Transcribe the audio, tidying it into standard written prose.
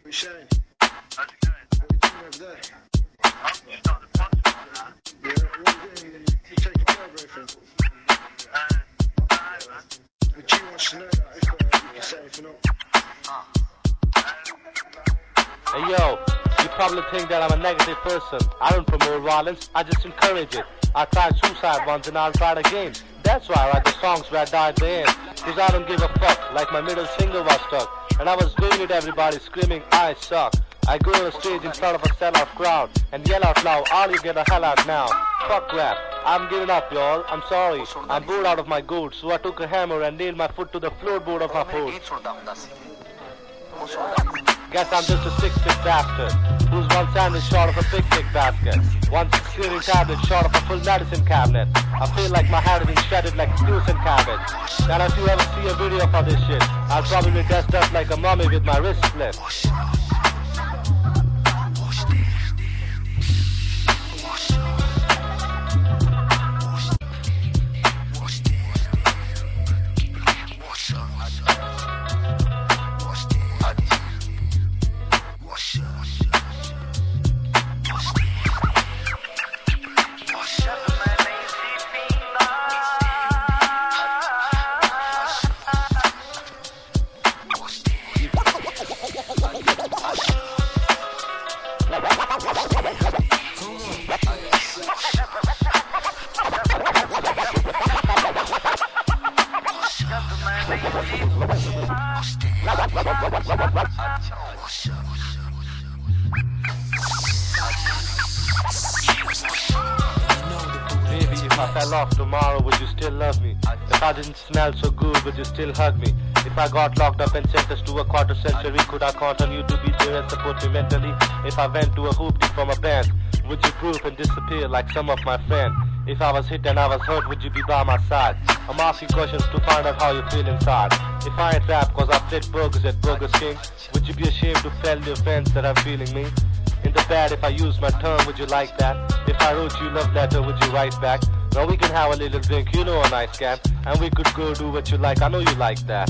Shane, How's it going? what are you doing over there? I'm just on the podcast now. Yeah, what are you doing? You taking care of everything? No, man. But G wants to know that if you can say if you're not. Hey yo, you probably think that I'm a negative person. I don't promote violence, I just encourage it. I tried suicide once and I'll try it again. That's why I write the songs where I die at the end. Cause I don't give a fuck, like my middle finger was stuck. And I was doing it, everybody screaming, I suck. I go on a stage in front of a sellout crowd and yell out loud, all you get the hell out now. Fuck rap, I'm giving up y'all, I'm sorry. I'm bored out of my gourd, so I took a hammer and nailed my foot to the floorboard of my boat. Guess I'm just a 6'6" bastard who's one sandwich short of a picnic basket, one screaming tablet short of a full medicine cabinet. I feel like my head has been shredded like Susan cabbage. And if you ever see a video for this shit, I'll probably be dressed up like a mummy with my wrist split. Baby, if I fell off tomorrow, would you still love me? If I didn't smell so good, would you still hug me? If I got locked up and sentenced to a quarter century, could I count on you to be there and support me mentally? If I went to a hoopty from a band, would you proof and disappear like some of my friends? If I was hit and I was hurt, would you be by my side? I'm asking questions to find out how you feel inside. If I ain't rap cause I flip burgers at Burger King, would you be ashamed to tell your friends that I'm feeling me? In the bad, if I use my tongue, would you like that? If I wrote you love letter, would you write back? Now we can have a little drink, you know a nice can, and we could go do what you like, I know you like that.